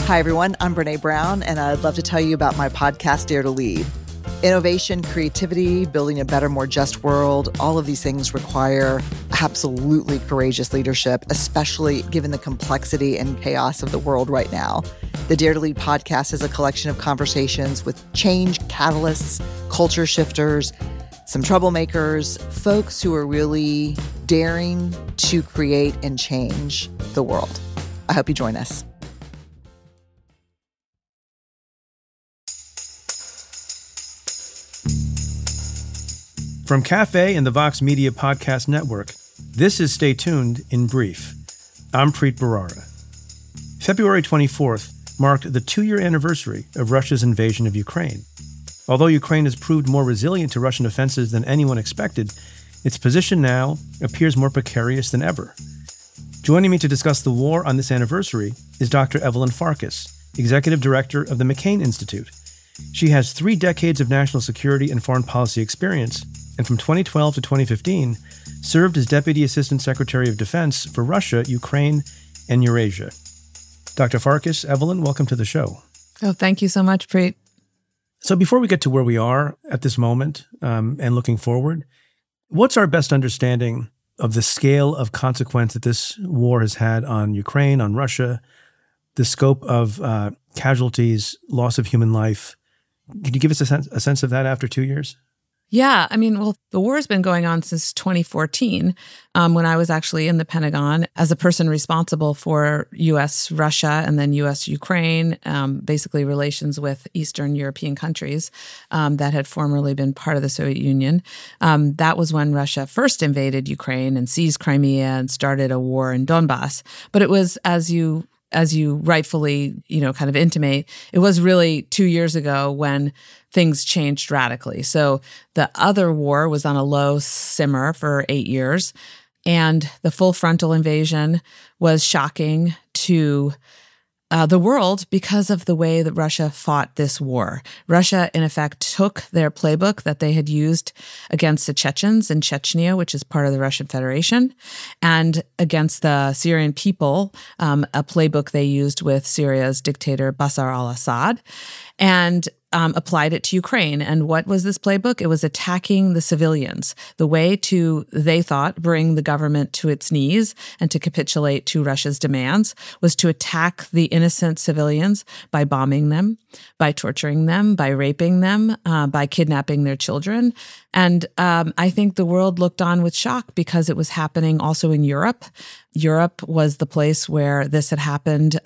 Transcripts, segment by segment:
Hi, everyone. I'm Brene Brown, and I'd love to tell you about my podcast, Dare to Lead. Innovation, creativity, building a better, more just world, all of these things require absolutely courageous leadership, especially given the complexity and chaos of the world right now. The Dare to Lead podcast is a collection of conversations with change catalysts, culture shifters, some troublemakers, folks who are really daring to create and change the world. I hope you join us. From Cafe and the Vox Media Podcast Network, this is Stay Tuned in Brief. I'm Preet Bharara. February 24th marked the 2-year anniversary of Russia's invasion of Ukraine. Although Ukraine has proved more resilient to Russian offensives than anyone expected, its position now appears more precarious than ever. Joining me to discuss the war on this anniversary is Dr. Evelyn Farkas, Executive Director of the McCain Institute. She has 3 decades of national security and foreign policy experience, and from 2012 to 2015, served as Deputy Assistant Secretary of Defense for Russia, Ukraine, and Eurasia. Dr. Farkas, Evelyn, welcome to the show. Oh, thank you so much, Preet. So before we get to where we are at this moment and looking forward, what's our best understanding of the scale of consequence that this war has had on Ukraine, on Russia, the scope of casualties, loss of human life? Could you give us a sense of that after 2 years? Yeah, the war has been going on since 2014, when I was actually in the Pentagon as a person responsible for U.S.-Russia and then U.S.-Ukraine, basically relations with Eastern European countries that had formerly been part of the Soviet Union. That was when Russia first invaded Ukraine and seized Crimea and started a war in Donbass. But it was, as you rightfully, kind of intimate, it was really 2 years ago when things changed radically. So the other war was on a low simmer for 8 years, and the full frontal invasion was shocking to the world because of the way that Russia fought this war. Russia, in effect, took their playbook that they had used against the Chechens in Chechnya, which is part of the Russian Federation, and against the Syrian people, a playbook they used with Syria's dictator Bashar al-Assad, and applied it to Ukraine. And what was this playbook? It was attacking the civilians. The way to, they thought, bring the government to its knees and to capitulate to Russia's demands was to attack the innocent civilians by bombing them, by torturing them, by raping them, by kidnapping their children. And I think the world looked on with shock because it was happening also in Europe. Europe was the place where this had happened,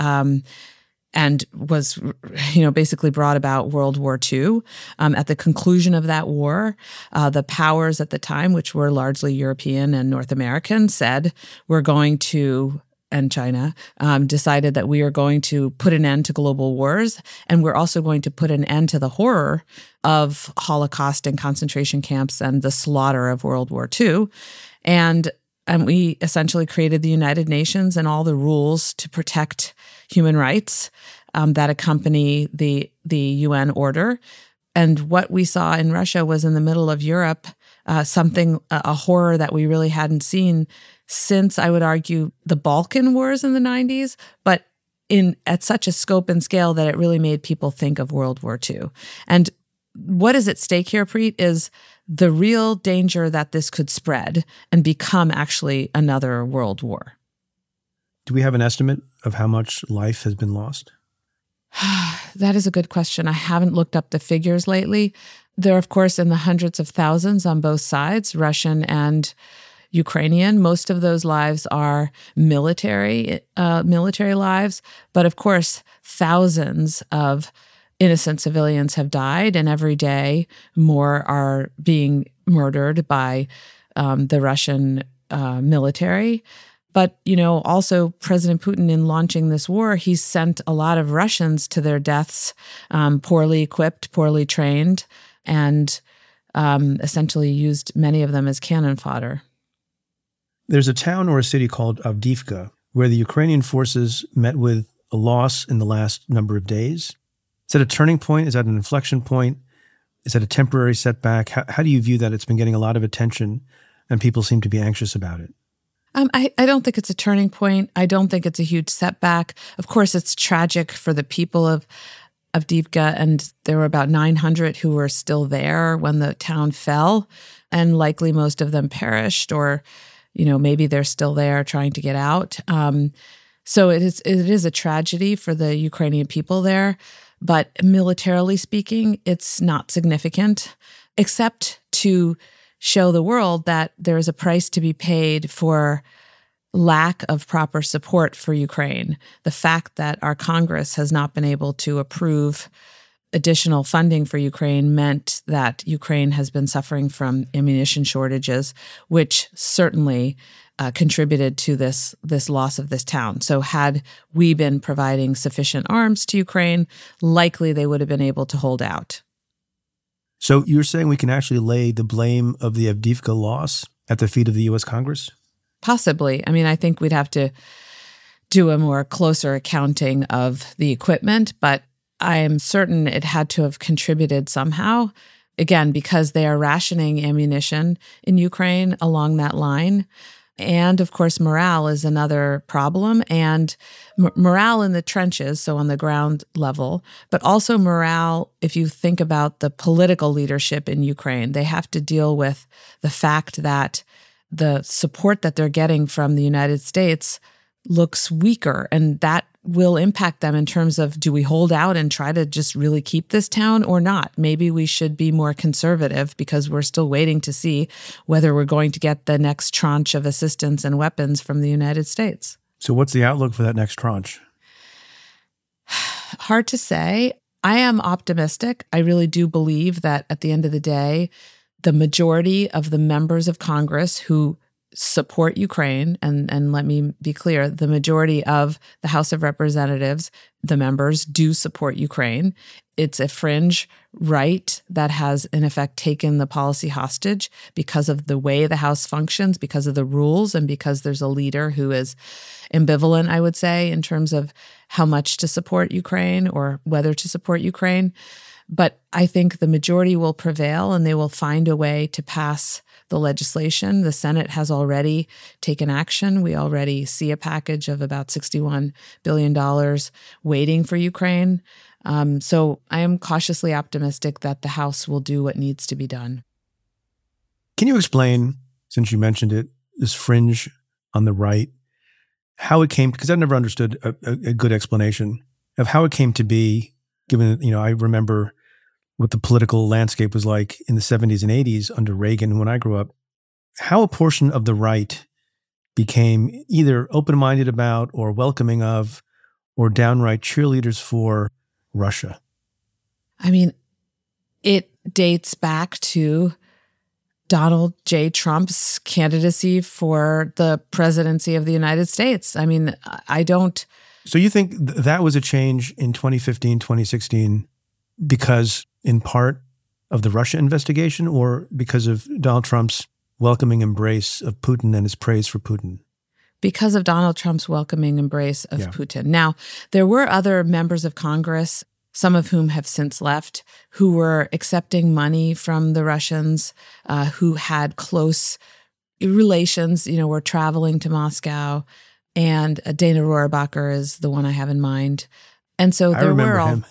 and was, basically brought about World War II. At the conclusion of that war, the powers at the time, which were largely European and North American, said, we're going to, and China, decided that we are going to put an end to global wars, and we're also going to put an end to the horror of Holocaust and concentration camps and the slaughter of World War II. And we essentially created the United Nations and all the rules to protect human rights that accompany the UN order. And what we saw in Russia was in the middle of Europe, a horror that we really hadn't seen since, I would argue, the Balkan Wars in the 90s, but at such a scope and scale that it really made people think of World War II. And what is at stake here, Preet, is the real danger that this could spread and become actually another world war. Do we have an estimate of how much life has been lost? That is a good question. I haven't looked up the figures lately. They're, of course, in the hundreds of thousands on both sides, Russian and Ukrainian. Most of those lives are military lives. But, of course, thousands of innocent civilians have died, and every day more are being murdered by the Russian military. But, also President Putin, in launching this war, he sent a lot of Russians to their deaths, poorly equipped, poorly trained, and essentially used many of them as cannon fodder. There's a town or a city called Avdiivka where the Ukrainian forces met with a loss in the last number of days. Is that a turning point? Is that an inflection point? Is that a temporary setback? How do you view that? It's been getting a lot of attention and people seem to be anxious about it. I don't think it's a turning point. I don't think it's a huge setback. Of course, it's tragic for the people of Avdiivka, and there were about 900 who were still there when the town fell, and likely most of them perished, or maybe they're still there trying to get out. So it is a tragedy for the Ukrainian people there, but militarily speaking, it's not significant, except to show the world that there is a price to be paid for lack of proper support for Ukraine. The fact that our Congress has not been able to approve additional funding for Ukraine meant that Ukraine has been suffering from ammunition shortages, which certainly contributed to this loss of this town. So had we been providing sufficient arms to Ukraine, likely they would have been able to hold out. So you're saying we can actually lay the blame of the Avdiivka loss at the feet of the U.S. Congress? Possibly. I mean, I think we'd have to do a more closer accounting of the equipment, but I am certain it had to have contributed somehow, again, because they are rationing ammunition in Ukraine along that line. And of course, morale is another problem, and morale in the trenches, so on the ground level, but also morale, if you think about the political leadership in Ukraine, they have to deal with the fact that the support that they're getting from the United States looks weaker, and that will impact them in terms of, do we hold out and try to just really keep this town or not? Maybe we should be more conservative because we're still waiting to see whether we're going to get the next tranche of assistance and weapons from the United States. So what's the outlook for that next tranche? Hard to say. I am optimistic. I really do believe that at the end of the day, the majority of the members of Congress who support Ukraine, and let me be clear, the majority of the House of Representatives, the members, do support Ukraine. It's a fringe right that has, in effect, taken the policy hostage because of the way the House functions, because of the rules, and because there's a leader who is ambivalent, I would say, in terms of how much to support Ukraine or whether to support Ukraine. But I think the majority will prevail, and they will find a way to pass the legislation. The Senate has already taken action. We already see a package of about $61 billion waiting for Ukraine. So I am cautiously optimistic that the House will do what needs to be done. Can you explain, since you mentioned it, this fringe on the right, how it came, because I've never understood a good explanation of how it came to be, given, I remember what the political landscape was like in the 70s and 80s under Reagan when I grew up, how a portion of the right became either open-minded about or welcoming of or downright cheerleaders for Russia. I mean, it dates back to Donald J. Trump's candidacy for the presidency of the United States. I mean, I don't... So you think that was a change in 2015, 2016 because in part of the Russia investigation or because of Donald Trump's welcoming embrace of Putin and his praise for Putin? Because of Donald Trump's welcoming embrace of Putin. Now, there were other members of Congress, some of whom have since left, who were accepting money from the Russians, who had close relations, were traveling to Moscow. And Dana Rohrabacher is the one I have in mind. And so there were him.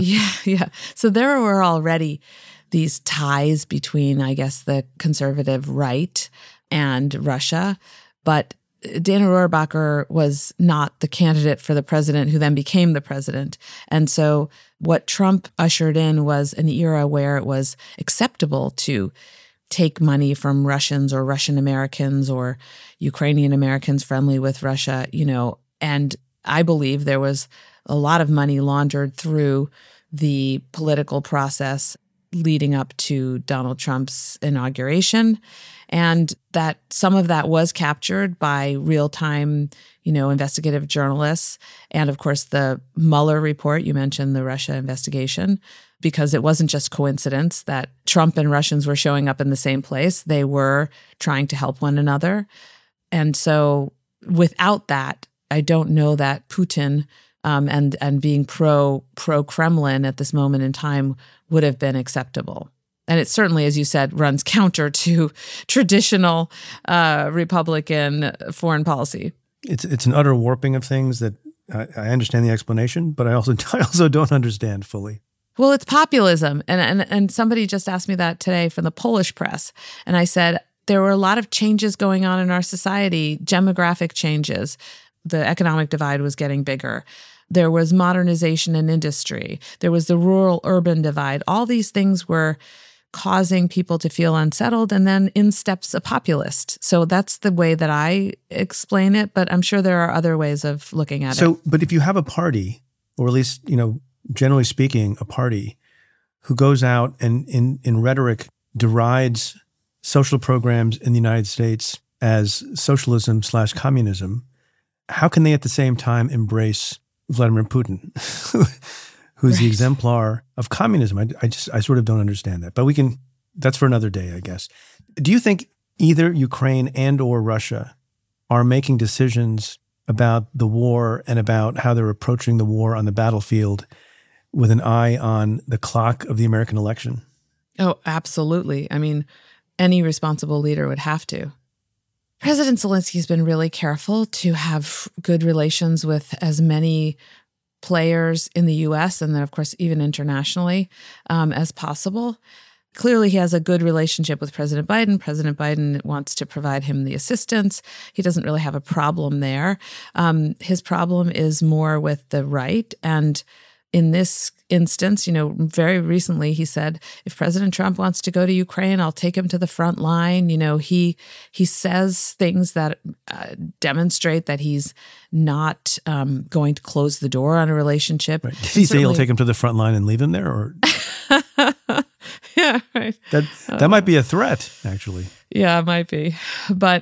So there were already these ties between, I guess, the conservative right and Russia. But Dana Rohrabacher was not the candidate for the president who then became the president. And so what Trump ushered in was an era where it was acceptable to take money from Russians or Russian Americans or Ukrainian Americans friendly with Russia, and I believe there was a lot of money laundered through the political process leading up to Donald Trump's inauguration, and that some of that was captured by real-time, investigative journalists. And of course, the Mueller report, you mentioned the Russia investigation, because it wasn't just coincidence that Trump and Russians were showing up in the same place. They were trying to help one another. And so without that, I don't know that Putin and being pro-Kremlin at this moment in time would have been acceptable. And it certainly, as you said, runs counter to traditional Republican foreign policy. It's an utter warping of things that I understand the explanation, but I also don't understand fully. Well, it's populism. And somebody just asked me that today from the Polish press. And I said, there were a lot of changes going on in our society, demographic changes. The economic divide was getting bigger. There was modernization in industry. There was the rural-urban divide. All these things were causing people to feel unsettled, and then in steps a populist. So that's the way that I explain it, but I'm sure there are other ways of looking at it. But if you have a party, or at least, generally speaking, a party who goes out and in rhetoric derides social programs in the United States as socialism/communism, how can they at the same time embrace Vladimir Putin, who's the exemplar of communism? I sort of don't understand that. But that's for another day, I guess. Do you think either Ukraine and or Russia are making decisions about the war and about how they're approaching the war on the battlefield with an eye on the clock of the American election? Oh, absolutely. I mean, any responsible leader would have to. President Zelensky's been really careful to have good relations with as many players in the U.S. and then, of course, even internationally as possible. Clearly, he has a good relationship with President Biden. President Biden wants to provide him the assistance. He doesn't really have a problem there. His problem is more with the right. And in this instance, very recently he said, if President Trump wants to go to Ukraine, I'll take him to the front line. He says things that demonstrate that he's not going to close the door on a relationship. Right. Did he say he'll take him to the front line and leave him there? Or yeah, right. That might be a threat, actually. Yeah, it might be. But,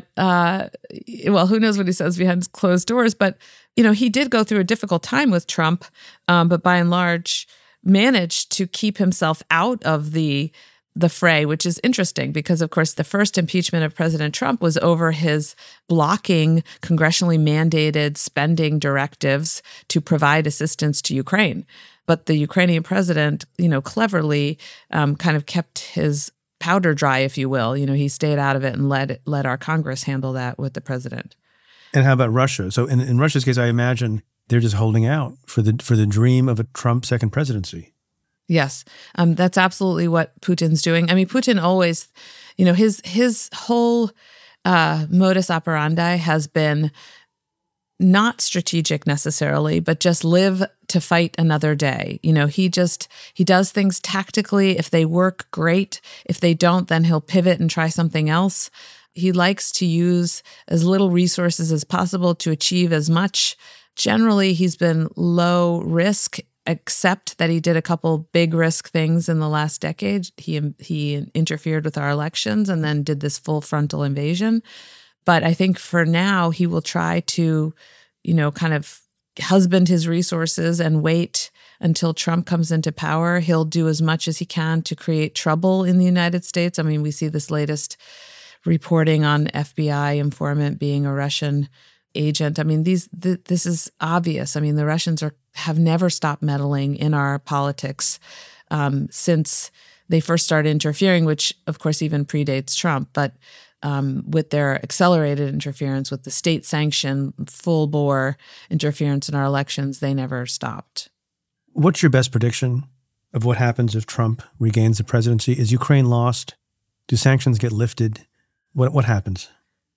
who knows what he says behind closed doors. But, he did go through a difficult time with Trump, but by and large managed to keep himself out of the fray, which is interesting because, of course, the first impeachment of President Trump was over his blocking congressionally mandated spending directives to provide assistance to Ukraine. But the Ukrainian president, cleverly kind of kept his powder dry, if you will. He stayed out of it and let our Congress handle that with the president. And how about Russia? So in Russia's case, I imagine they're just holding out for the dream of a Trump second presidency. Yes, that's absolutely what Putin's doing. I mean, Putin always, his whole modus operandi has been not strategic necessarily, but just live to fight another day. He does things tactically. If they work, great. If they don't, then he'll pivot and try something else. He likes to use as little resources as possible to achieve as much. Generally, he's been low risk, except that he did a couple big risk things in the last decade. He interfered with our elections and then did this full frontal invasion. But I think for now, he will try to, kind of husband his resources and wait until Trump comes into power. He'll do as much as he can to create trouble in the United States. I mean, we see this latest reporting on FBI informant being a Russian agent. I mean, this is obvious. I mean, the Russians have never stopped meddling in our politics since they first started interfering, which of course even predates Trump. But with their accelerated interference, with the state-sanctioned, full-bore interference in our elections, they never stopped. What's your best prediction of what happens if Trump regains the presidency? Is Ukraine lost? Do sanctions get lifted? What happens?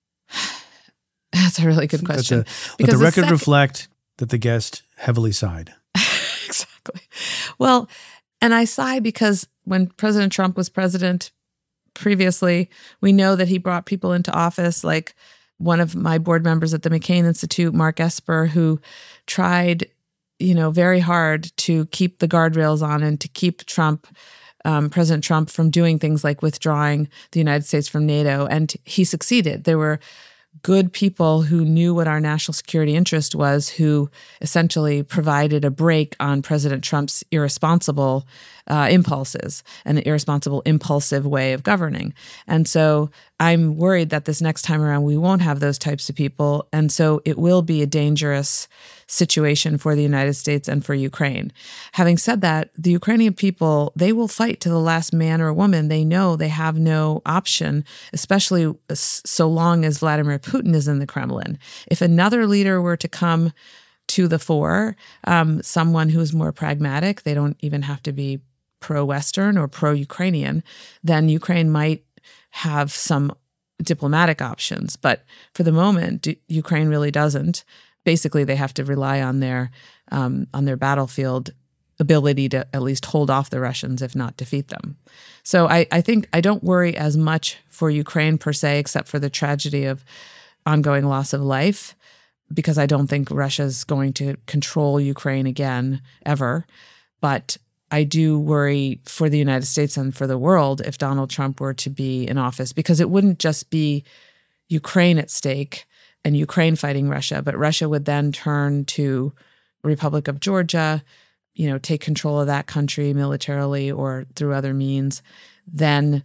That's a really good question. Let the record reflect that the guest heavily sighed. Exactly. Well, and I sigh because when President Trump was president previously, we know that he brought people into office, like one of my board members at the McCain Institute, Mark Esper, who tried, very hard to keep the guardrails on and to keep President Trump from doing things like withdrawing the United States from NATO. And he succeeded. There were good people who knew what our national security interest was, who essentially provided a break on President Trump's irresponsible impulses and an irresponsible, impulsive way of governing. And so I'm worried that this next time around, we won't have those types of people. And so it will be a dangerous situation for the United States and for Ukraine. Having said that, the Ukrainian people, they will fight to the last man or woman. They know they have no option, especially so long as Vladimir Putin is in the Kremlin. If another leader were to come to the fore, someone who's more pragmatic, they don't even have to be pro-Western or pro-Ukrainian, then Ukraine might have some diplomatic options. But for the moment, Ukraine really doesn't. Basically, they have to rely on their battlefield ability to at least hold off the Russians, if not defeat them. So I think I don't worry as much for Ukraine per se, except for the tragedy of ongoing loss of life, because I don't think Russia's going to control Ukraine again, ever. But I do worry for the United States and for the world if Donald Trump were to be in office, because it wouldn't just be Ukraine at stake and Ukraine fighting Russia, but Russia would then turn to Republic of Georgia, take control of that country militarily or through other means, then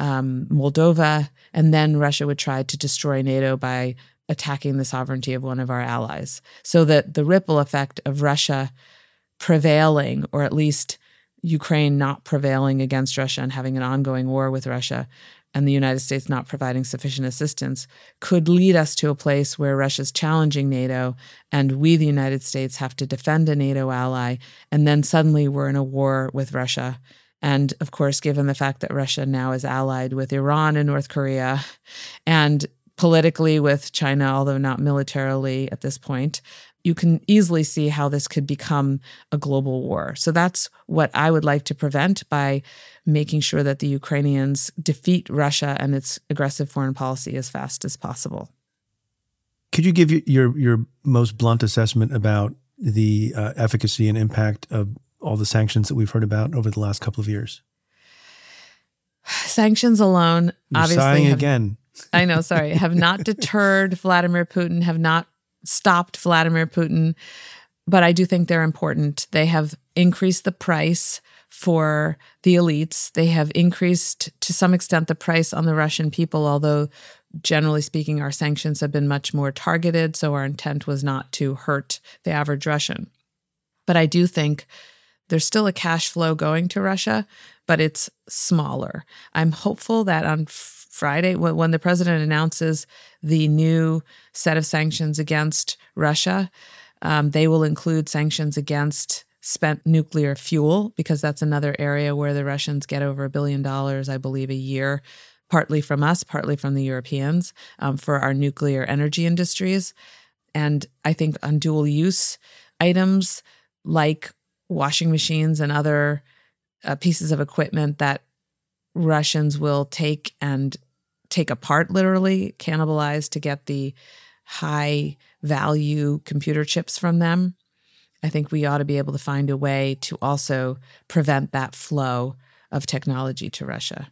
Moldova, and then Russia would try to destroy NATO by attacking the sovereignty of one of our allies. So that the ripple effect of Russia prevailing, or at least Ukraine not prevailing against Russia and having an ongoing war with Russia, and the United States not providing sufficient assistance, could lead us to a place where Russia's challenging NATO and we, the United States, have to defend a NATO ally, and then suddenly we're in a war with Russia. And of course, given the fact that Russia now is allied with Iran and North Korea, and politically with China, although not militarily at this point, you can easily see how this could become a global war. So that's what I would like to prevent by making sure that the Ukrainians defeat Russia and its aggressive foreign policy as fast as possible. Could you give your most blunt assessment about the efficacy and impact of all the sanctions that we've heard about over the last couple of years? Sanctions alone, You're obviously, sighing again. I know, sorry, have not deterred Vladimir Putin, have not stopped Vladimir Putin, but I do think they're important. They have increased the price for the elites. They have increased, to some extent, the price on the Russian people, although generally speaking, our sanctions have been much more targeted, so our intent was not to hurt the average Russian. But I do think there's still a cash flow going to Russia, but it's smaller. I'm hopeful that on Friday, when the president announces the new set of sanctions against Russia, they will include sanctions against spent nuclear fuel, because that's another area where the Russians get over $1 billion, I believe, a year, partly from us, partly from the Europeans, for our nuclear energy industries. And I think on dual use items like washing machines and other pieces of equipment that Russians will take apart, literally cannibalize, to get the high value computer chips from them. I think we ought to be able to find a way to also prevent that flow of technology to Russia.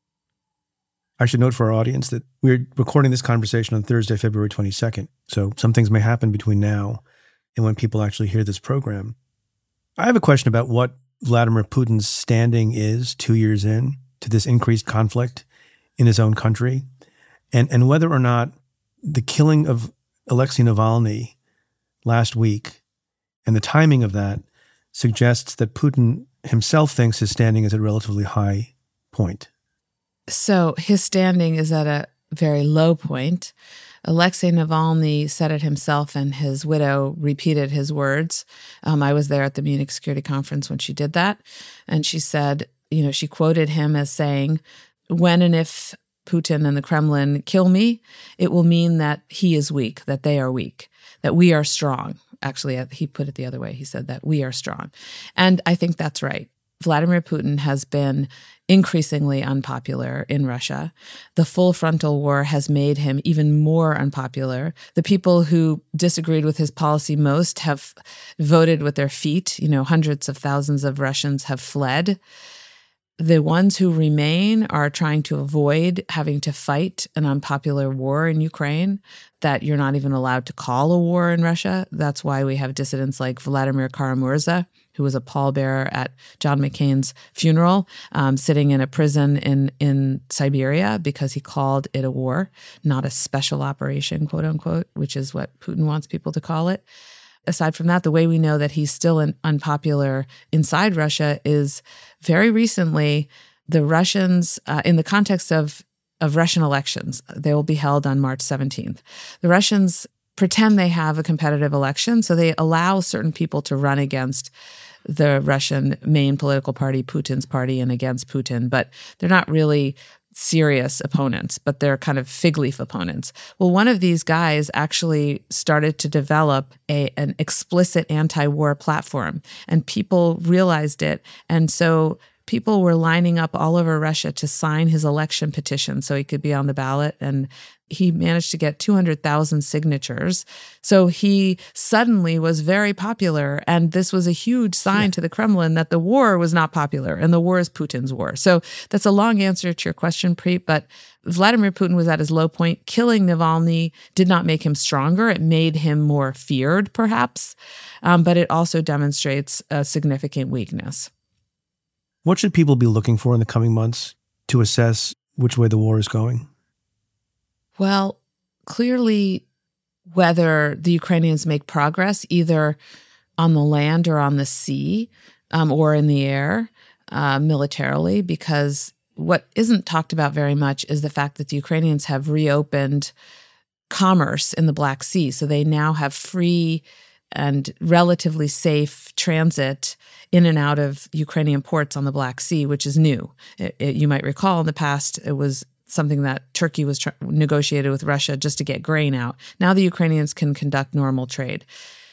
I should note for our audience that we're recording this conversation on Thursday, February 22nd. So some things may happen between now and when people actually hear this program. I have a question about what Vladimir Putin's standing is 2 years in to this increased conflict in his own country, and whether or not the killing of Alexei Navalny last week and the timing of that suggests that Putin himself thinks his standing is at a relatively high point. So his standing is at a very low point. Alexei Navalny said it himself, and his widow repeated his words. I was there at the Munich Security Conference when she did that, and she said, she quoted him as saying, "When and if Putin and the Kremlin kill me, it will mean that he is weak, that they are weak, that we are strong." Actually, he put it the other way. He said that we are strong. And I think that's right. Vladimir Putin has been increasingly unpopular in Russia. The full frontal war has made him even more unpopular. The people who disagreed with his policy most have voted with their feet. Hundreds of thousands of Russians have fled. The ones who remain are trying to avoid having to fight an unpopular war in Ukraine that you're not even allowed to call a war in Russia. That's why we have dissidents like Vladimir Kara-Murza, who was a pallbearer at John McCain's funeral, sitting in a prison in Siberia because he called it a war, not a special operation, quote unquote, which is what Putin wants people to call it. Aside from that, the way we know that he's still unpopular inside Russia is very recently the Russians, in the context of Russian elections, they will be held on March 17th. The Russians pretend they have a competitive election, so they allow certain people to run against the Russian main political party, Putin's party, and against Putin, but they're not really serious opponents, but they're kind of fig leaf opponents. Well, one of these guys actually started to develop an explicit anti-war platform, and people realized it. And so people were lining up all over Russia to sign his election petition so he could be on the ballot. And he managed to get 200,000 signatures. So he suddenly was very popular. And this was a huge sign to the Kremlin that the war was not popular and the war is Putin's war. So that's a long answer to your question, Preet. But Vladimir Putin was at his low point. Killing Navalny did not make him stronger. It made him more feared, perhaps. But it also demonstrates a significant weakness. What should people be looking for in the coming months to assess which way the war is going? Well, clearly, whether the Ukrainians make progress either on the land or on the sea or in the air militarily, because what isn't talked about very much is the fact that the Ukrainians have reopened commerce in the Black Sea. So they now have free and relatively safe transit in and out of Ukrainian ports on the Black Sea, which is new. You might recall in the past, it was something that Turkey was negotiated with Russia just to get grain out. Now the Ukrainians can conduct normal trade.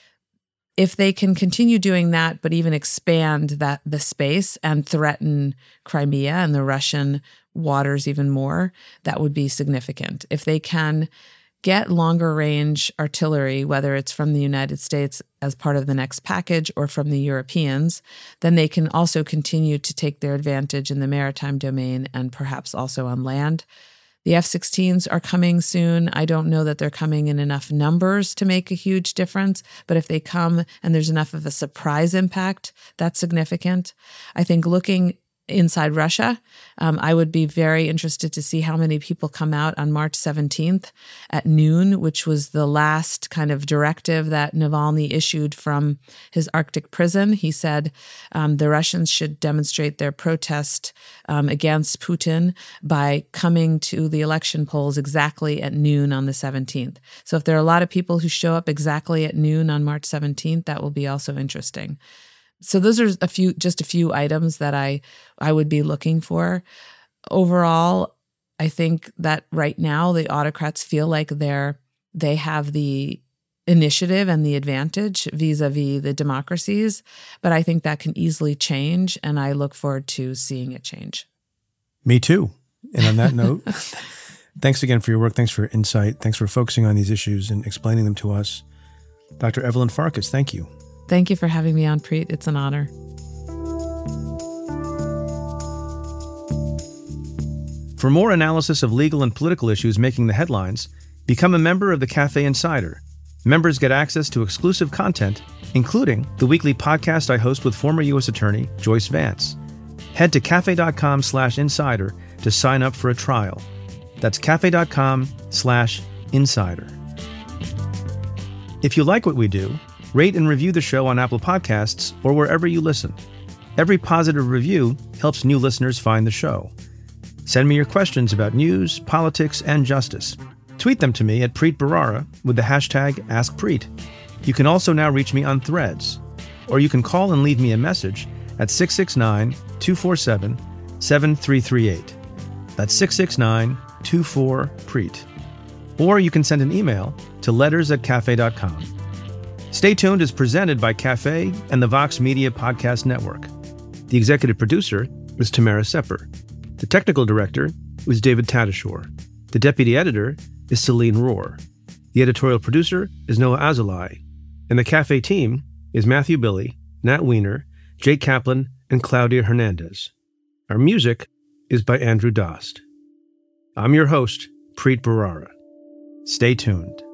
If they can continue doing that, but even expand the space and threaten Crimea and the Russian waters even more, that would be significant. If they can get longer range artillery, whether it's from the United States as part of the next package or from the Europeans, then they can also continue to take their advantage in the maritime domain and perhaps also on land. The F-16s are coming soon. I don't know that they're coming in enough numbers to make a huge difference, but if they come and there's enough of a surprise impact, that's significant. I think looking inside Russia, I would be very interested to see how many people come out on March 17th at noon, which was the last kind of directive that Navalny issued from his Arctic prison. He said the Russians should demonstrate their protest against Putin by coming to the election polls exactly at noon on the 17th. So if there are a lot of people who show up exactly at noon on March 17th, that will be also interesting. So those are just a few items that I would be looking for. Overall, I think that right now the autocrats feel like they have the initiative and the advantage vis-a-vis the democracies, but I think that can easily change, and I look forward to seeing it change. Me too. And on that note, thanks again for your work. Thanks for your insight. Thanks for focusing on these issues and explaining them to us. Dr. Evelyn Farkas, thank you. Thank you for having me on, Preet. It's an honor. For more analysis of legal and political issues making the headlines, become a member of the Cafe Insider. Members get access to exclusive content, including the weekly podcast I host with former U.S. Attorney Joyce Vance. Head to cafe.com/insider to sign up for a trial. That's cafe.com/insider. If you like what we do, rate and review the show on Apple Podcasts or wherever you listen. Every positive review helps new listeners find the show. Send me your questions about news, politics, and justice. Tweet them to me at Preet Bharara with the hashtag AskPreet. You can also now reach me on Threads, or you can call and leave me a message at 669-247-7338. That's 669-24-PREET. Or you can send an email to letters@cafe.com. Stay Tuned is presented by Cafe and the Vox Media Podcast Network. The executive producer was Tamara Sepper. The technical director was David Tadashore. The deputy editor is Celine Rohr. The editorial producer is Noah Azulai. And the Cafe team is Matthew Billy, Nat Weiner, Jake Kaplan, and Claudia Hernandez. Our music is by Andrew Dost. I'm your host, Preet Bharara. Stay tuned.